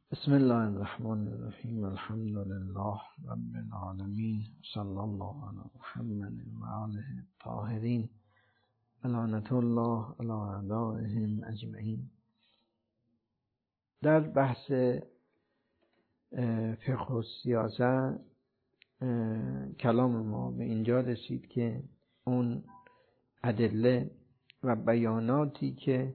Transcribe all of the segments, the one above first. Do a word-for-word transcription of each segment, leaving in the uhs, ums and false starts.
بسم الله الرحمن الرحیم. الحمد لله رب العالمین. صلی الله علی محمد و آله الطاهرین. لعنت الله علی اعدائهم اجمعین. در بحث فقه و سیاست کلام ما به اینجا رسید که اون ادله و بیاناتی که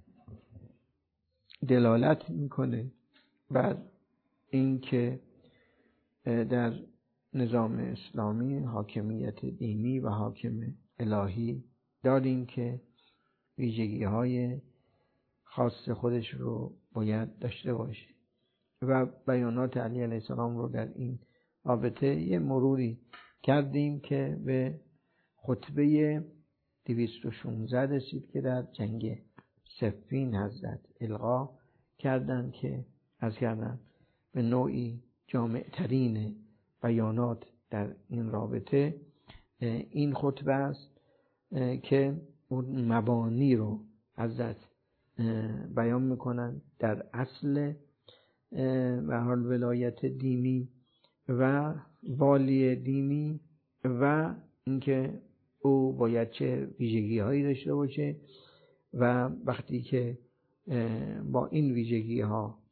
دلالت میکنه بر این که در نظام اسلامی حاکمیت دینی و حاکم الهی داریم که ویژگی های خاص خودش رو باید داشته باشه و بیانات علی علیه السلام رو در این رابطه یه مروری کردیم که به خطبه دویست و شانزده رسید که در جنگ صفین حضرت القا کردند که از کردن به نوعی جامع ترین بیانات در این رابطه این خطبه است که اون مبانی رو حضرت بیان میکنن در اصل به حال ولایت دینی و والی دینی و اینکه او باید چه ویژگی هایی داشته باشه و وقتی که با این ویژگی ها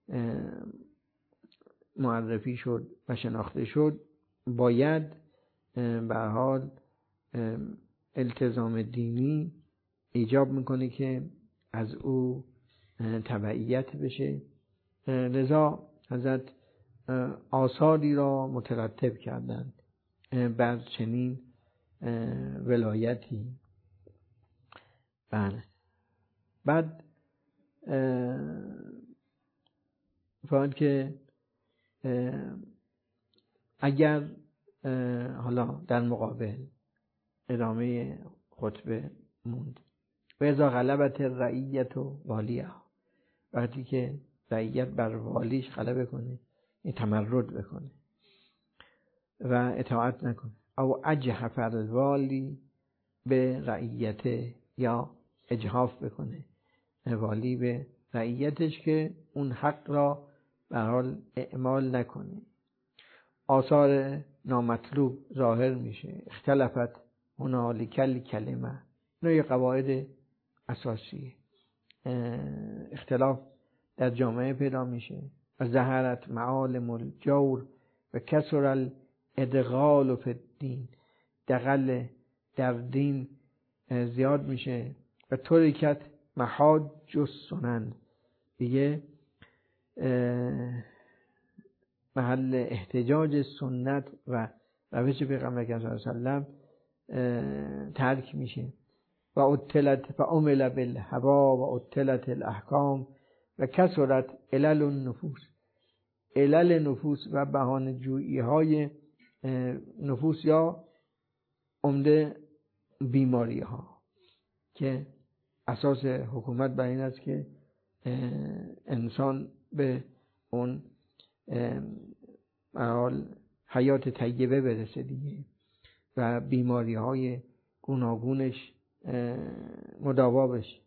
معرفی شد و شناخته شد باید به هر حال التزام دینی ایجاب میکنه که از او تبعیت بشه. لذا حضرت آثاری را مترتب کردند بر چنین ولایتی. بله. بعد فرمود که اگر حالا در مقابل ادامه خطبه موند و اذا غلبت رعیت و والیه، وقتی که رعیت بر والیش غلبه کنه این تمرد بکنه و اطاعت نکنه، او اجحف الوالی به رعیت یا اجحاف بکنه والی به رعیتش که اون حق را به حال اعمال نکنه، آثار نامطلوب ظاهر میشه. اختلافت هنالک الکلمه، اینا یه قواعد اساسی اختلاف در جامعه پیدا میشه. و ظهرت معالم الجور و کسر الادغال فی الدین، دغل در دین زیاد میشه. و ترکت محاج السنن، دیگه محل احتجاج سنت و روش پیغمبر صلی الله علیه و سلم ترک میشه. و اطلت فعمل بالهوا و اطلت الاحکام و کسرت علل النفوس، علل نفوس و بهانه جویی های نفوس یا عمده بیماری ها که اساس حکومت بر این است که انسان به اون حال حیات طیبه برسه دیگه و بیماری های گوناگونش مداوا بشه.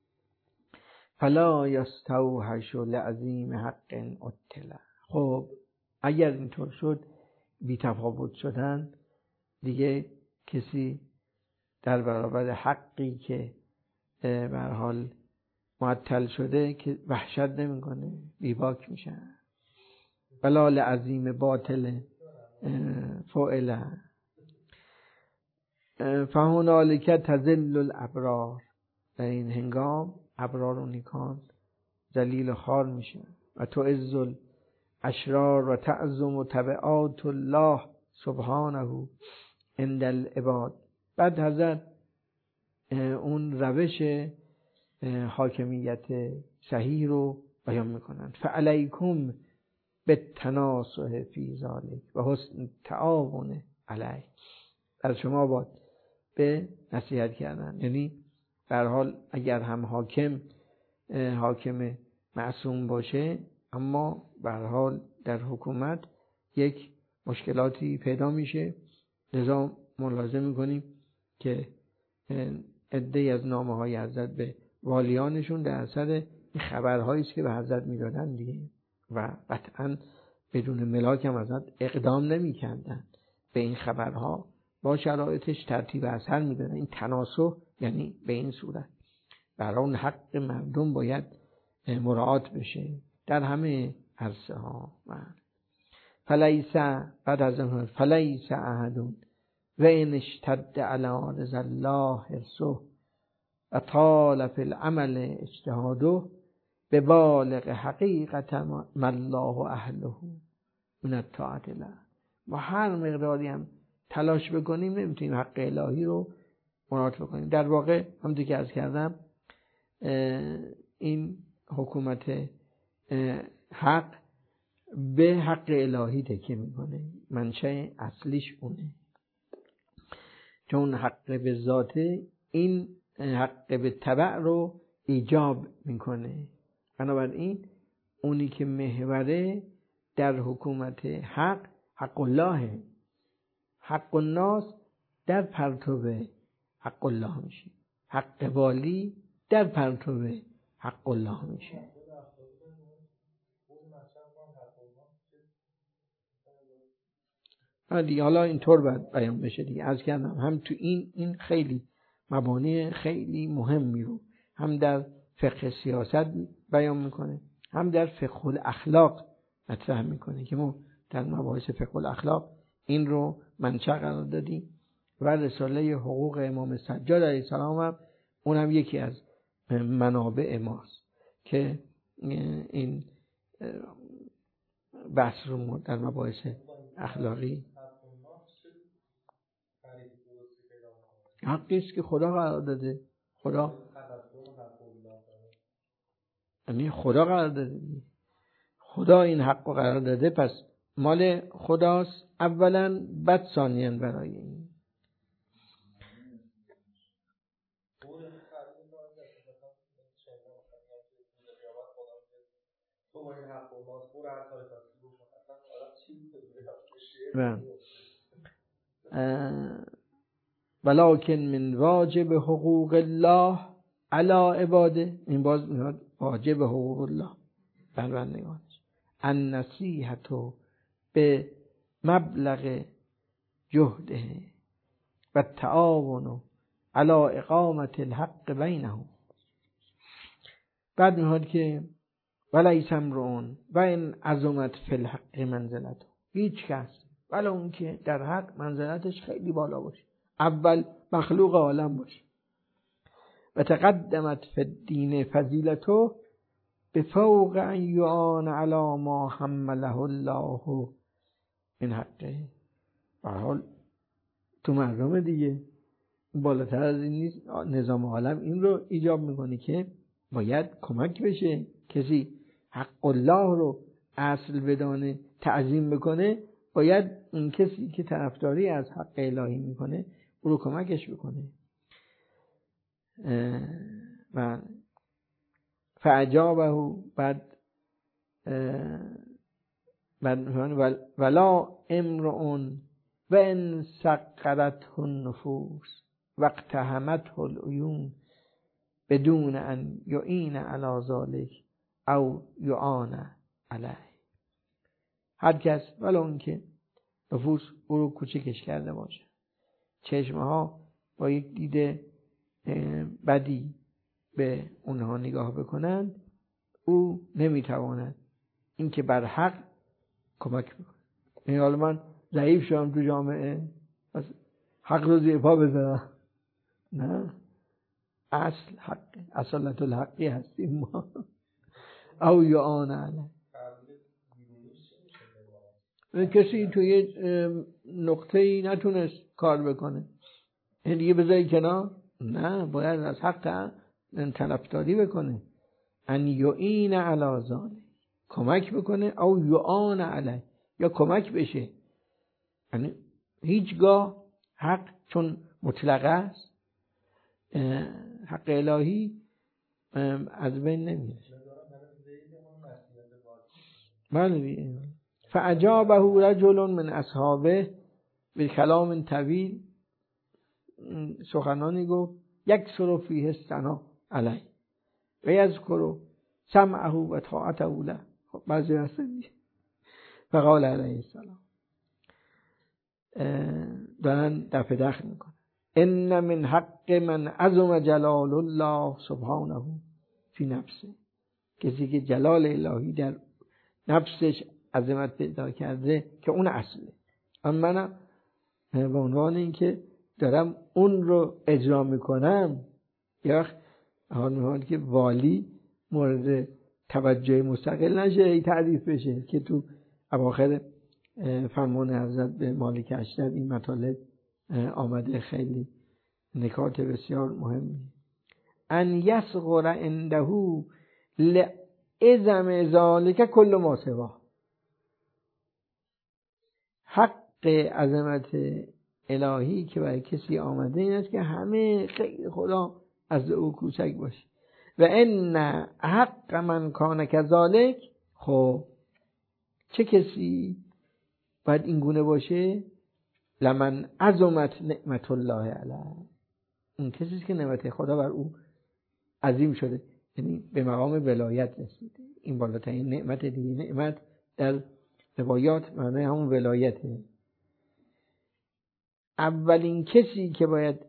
فلا یستوحش لعظیم حق اطلع. خب اگر اینطور شد بی تفاوت شدن دیگه کسی در برابر حقی که به هر حال معطل شده که وحشت نمیکنه، بیباک میشه. ولا لعظیم باطل فعل فهنالک تذل الابرار، در این هنگام ابرار و نیکان ذلیل و خوار میشه. و تعز الاشرار و تعظم تبعات الله سبحانه عند العباد. بعد حضرت اون روش حاکمیت صحیح رو بیان میکنن. فعلیکم بالتناصح فی ذلک و حسن تعاون علیه، در شما باید به نصیحت کردن. یعنی به هر حال اگر هم حاکم حاکم معصوم باشه اما به هر حال در حکومت یک مشکلاتی پیدا میشه. لذا ملاحظه میکنیم که عده‌ای از نامه های حضرت به والیانشون در اثر این خبرهایی است که به حضرت میدادن دیگه. و قطعا بدون ملاک هم ازت اقدام نمی کردن. به این خبرها با شرایطش ترتیب اثر می دادن. این تناسخ یعنی به این صورت برای اون حق مردم باید مراعات بشه در همه عرصه ها. فلیس بعد از اون فلیس احدون و این اشتد علی رضا الله حرصه و طال فی العمل اجتهاده به بالغ حقیقت ما الله اهله من الطاعت له. ما هر مقداری هم تلاش بکنیم نمیتونیم حق الهی رو مراعات بکنیم. در واقع همونطور که عرض کردم این حکومت حق به حق الهی تکیه میکنه، منشأ اصلیش اونه، چون حق به ذاته این حق به تبع رو ایجاب میکنه. بنابراین اونی که محوره در حکومت حق حق الله، حق الناس در پرتو حق الله میشه، حق والی در پرتو حق الله میشه. دیگه حالا اینطور باید بیان بشه دیگه. از کردم هم تو این این خیلی مبانی خیلی مهمی رو هم در فقه سیاست بیان میکنه، هم در فقه الاخلاق مطرح میکنه که ما در مباحث فقه الاخلاق این رو منشأ قرار دادیم و رساله حقوق امام سجاد علیه السلام هم اون هم یکی از منابع ماست که این بحث رو در مباحث اخلاقی حقی است که خدا قرار داده، خدا یعنی خدا قرار داده، خدا این حق رو قرار داده، پس مال خداست اولا، بعد ثانیاً برای این. ولکن من واجب حقوق الله علی عباده، این باز میاد واجب حقوق الله بر بندگانش، النصیحة به مبلغ جهده و التعاون علی اقامت الحق بینهم. بعد میاد که ولیس امرؤ و ان عظمت فی الحق منزلته، هیچ کس ولی اون که در حق منزلتش خیلی بالا باشه، اول مخلوق عالم باشه، و تقدمت فی الدین فضیلته به فوق ان یعان علی ما حمله الله من حقه. به هر حال تو مردم دیگه بالاتر از این نیست، نظام عالم این رو ایجاب میکنه که باید کمک بشه. کسی حق الله رو اصل بدانه، تعظیم بکنه، باید اون کسی که طرفداری از حق الهی میکنه او رو کمکش بکنه. و فعجابه بعد بعد ولا امرؤ و ان سقرته النفوس واقتحمته العیون بدون ان یعین علی ذلک او یعان علیه. هر کس ولی اون که نفوس او رو کوچکش کرده باشه، چشمه ها با یک دید بدی به اونها نگاه بکنند، او نمیتواند این که بر حق کمک بکنه. این حالا من ضعیف شدم تو جامعه پس حق رو زیر پا بذارم، نه، اصل حق، اصالت الحقی هستیم ما. او یعان علیه، کسی تو یه نقطه‌ای نتونست کار بکنه این دیگه بذاری کنار، نه، باید از حق طرفداری بکنه. ان یعین علی ذلک، کمک بکنه، او یعان علیه، یا کمک بشه. یعنی هیچگاه حق چون مطلق است، حق الهی از بین نمیره. بله. فاجابه رجل من اصحابه به کلام طویل، سخنانی گفت یکثر فیه الثنا علیه و یذکر سمعه و طاعته له. خب بعضی هستن دیگه. فقال علیه السلام دارن دفع دخل میکنن ان من حق من عظم جلال الله سبحانه فی نفسه، کسی که جلال الهی در نفسش عظمت پیدا کرده که اون اصله، اما من به عنوان این که دارم اون رو اجرا میکنم یا حال که والی مورد توجه مستقل نشه، ای تعریف بشه که تو اواخر فرمان حضرت به مالک اشتر این مطالب آمده. خیلی نکات بسیار مهمی. ان یصغر عنده لعظم ذلک کل ما سوا، حق عظمت الهی که برای کسی آمده این است که همه غیر خدا از او کوچک باشه. و ان حق من کان کذالک، خب چه کسی باید این گونه باشه؟ لمن عظمت نعمت الله علیه، اون کسی که نعمت خدا بر او عظیم شده، یعنی به مقام ولایت رسیده. این بالاترین نعمت دیگه. نعمت در روایات معنی همون ولایته. اولین کسی که باید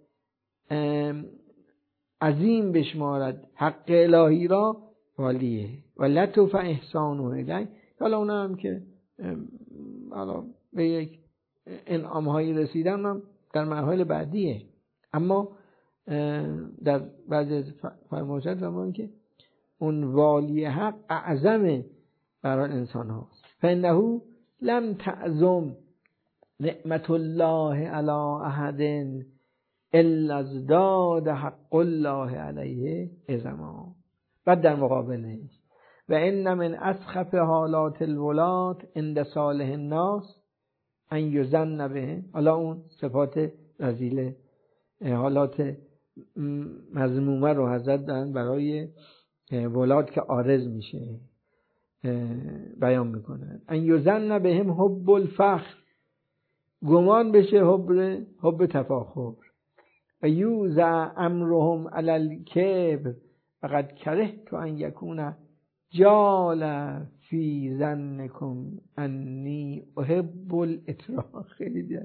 عظیم بشمارد حق الهی را والیه و لطف احسانه الیه. حالا اون هم که حالا به یک انعام هایی رسیدن هم در مراحل بعدیه، اما در بعضی فرمایشات زمان که اون والی حق اعظم برای انسان هاست. فانه لم تعظم نعمت الله علی احد الا ازداد حق الله علیه عظما. بعد در مقابلش و ان من اسخف حالات الولات عند صالح الناس ان یظن به، حالا اون صفات رذیله، حالات مذمومه رو حضرت دارن برای ولات که عارض میشه بیان میکنن. ان یظن بهم حب الفخر، گمان بشه حب حب تفاخر. و یوزع امرهم علی الکبر فقد کرهت ان یکون جال فی ظنکم انی احب الاطراء. خیلی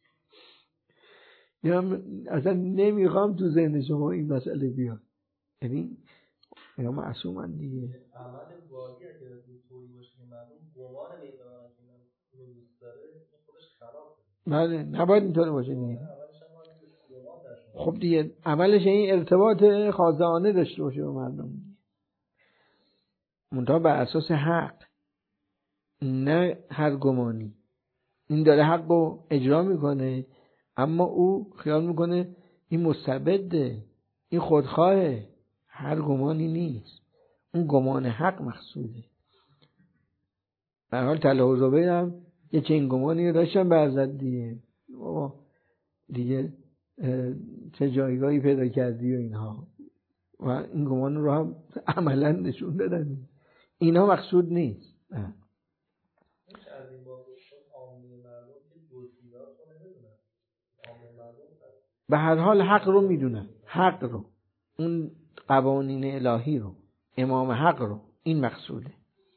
یا اصلا نمیخوام تو ذهن شما این مسئله بیاد، یعنی یا معصومن دیگه. عمل واقعی اگه طوری باشه که مردم گمان میکنن که من اون دوست داره، این خودش خرابه. بله نباید اینطوری باشه دیگه. خب دیگه عملش این ارتباط خاضعانه داشته باشه با مردم، منتها بر اساس حق، نه هر گمانی. این داره حق رو اجرا میکنه اما او خیال میکنه این مستبده، این خودخواهه. هر گمانی نیست، اون گمان حق مقصوده. به حال طلحه و زبیر هم یه چنین گمانی داشتن به حضرت دیگه، بابا دیگه چه جایگاهی پیدا کردی و اینها، و این گمان رو هم عملا نشون دادن. اینا مقصود نیست. به هر حال حق رو میدونن، حق رو، اون قوانین الهی رو، امام حق رو، این مقصوده.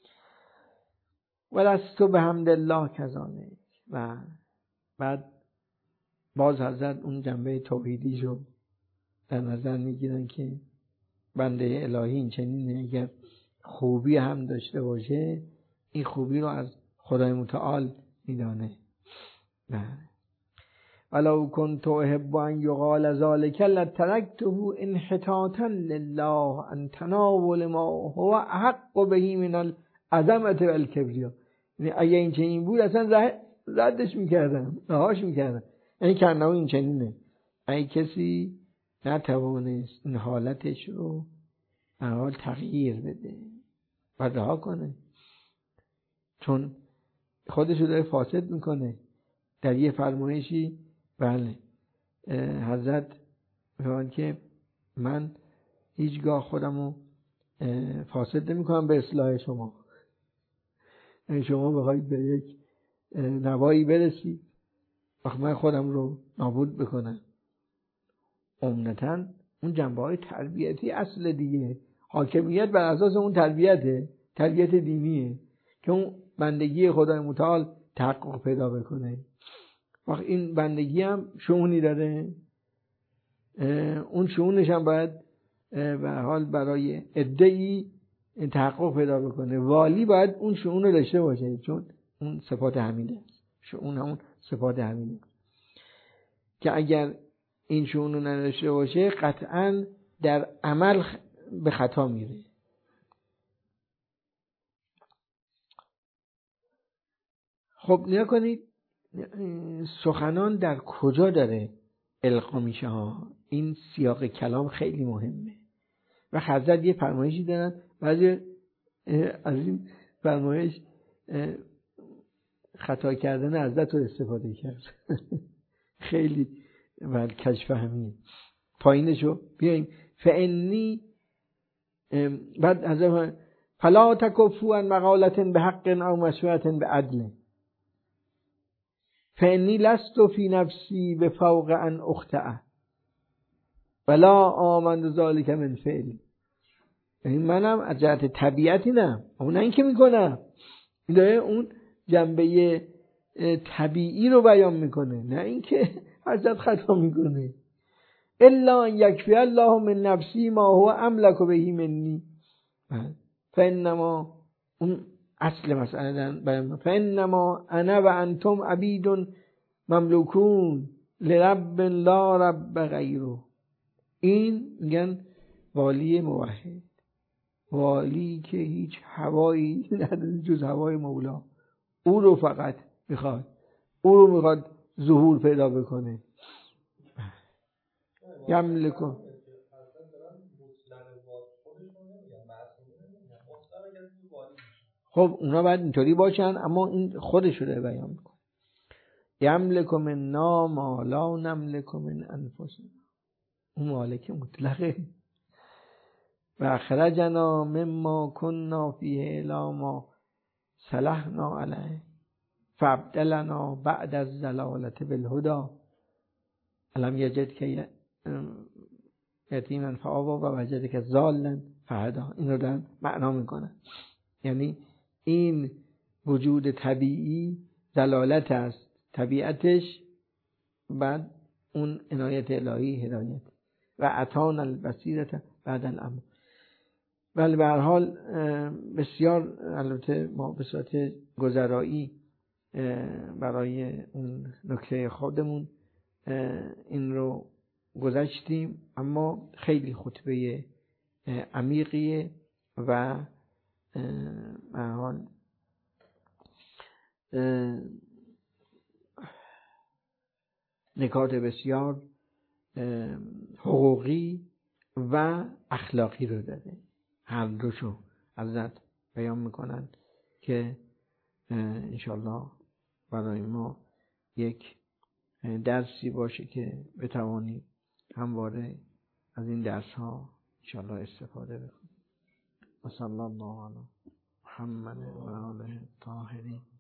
ولستو بحمد الله کذالک. و بعد باز حضرت اون جنبه توحیدی رو در نظر میگیرن که بنده الهی این چنینه، اگر خوبی هم داشته باشه این خوبی رو از خدای متعال میدانه. نه ولو كنت احب ان يقال ذلك لتركته انحطاطا لله ان تناول ما هو احق به من العظمه والكبرياء. یعنی اگه این چنین بود اصلا ردش میکردم، رهاش میکردم. یعنی کنه این چنینه، اگه کسی نتوانست این حالتش رو در حال تغییر بده و رها کنه، چون خودش رو داره فاسد میکنه. در یه فرمایشی بله حضرت میگن که من هیچگاه خودم رو فاسد نمی کنم به اصلاح شما. یعنی شما بخواید به یک نوایی برسید وقت من خودم رو نابود بکنم. عمدتاً اون جنبه های تربیتی اصل دیگه، حاکمیت بر اساس اون تربیته، تربیت دینیه. که اون بندگی خدای متعال تحقق پیدا بکنه. وقت این بندگی هم شؤونی داره، اون شؤونش هم باید به حال برای عده‌ای تحقق پیدا بکنه. والی باید اون شؤون رو داشته باشه، چون اون صفات حمیده است. شؤون همون صفات حمیده که اگر این شؤون رو نداشته باشه قطعاً در عمل به خطا میره. خب نیا کنید سخنان در کجا داره القا میشه ها. این سیاق کلام خیلی مهمه و حضرت یه فرمایشی دارن، بعضی از این فرمایش خطا کردن حضرت رو استفاده کرد. خیلی بعد کج فهمیه. پایینشو بیایم. فانی بعد حضرت فلا تکفوا عن مقالة بحق او مشورة بعدل فانی لست فی نفسی بفوق ان اخطأ ولا آمن ذلك من فعلی. یعنی منم از جهت طبیعتی نه، اما نه این که میکنم، این داره اون جنبه طبیعی رو بیان میکنه، نه این که حضرت خطا میکنه. الا ان یکفی الله من نفسی ما هو املک بهی منی فانما اون اصل مسئله بیان فانما انا و انتم عبید مملوکون لرب لا رب غیره. این میگن والی موحد، والی که هیچ هوایی نداره جز هوای مولا، او رو فقط میخواد، او رو میخواد ظهور پیدا بکنه. یملکو خب اونا باید اینطوری باشن، اما این خودش رو بیان میکنه. یملک منا ما لا نملک من انفسنا، اون مالک مطلقه. و اخرجنا مما كنا فيه لا ما صلحنا علیه فابدلنا بعد الضلالة بالهدى الم یجدک یتیما فآوی و وجدک ضالا فهدی. این رو دارن معنا میکنن، یعنی این وجود طبیعی ضلالت است، طبیعتش، بعد اون عنایت الهی هدایت و عطانا البصیرة بعد الامر. ولی به هر حال بسیار البته ما به صورت گذرایی برای اون نکته خودمون این رو گذشتیم، اما خیلی خطبه عمیقیه و به هر حال نکات بسیار حقوقی و اخلاقی رو داره. هر دوشو حضرت بیان میکنن که انشالله برای ما یک درسی باشه که بتوانیم همواره از این درس ها انشالله استفاده بکنیم. و صلی الله علی محمد و آله الطاهرین.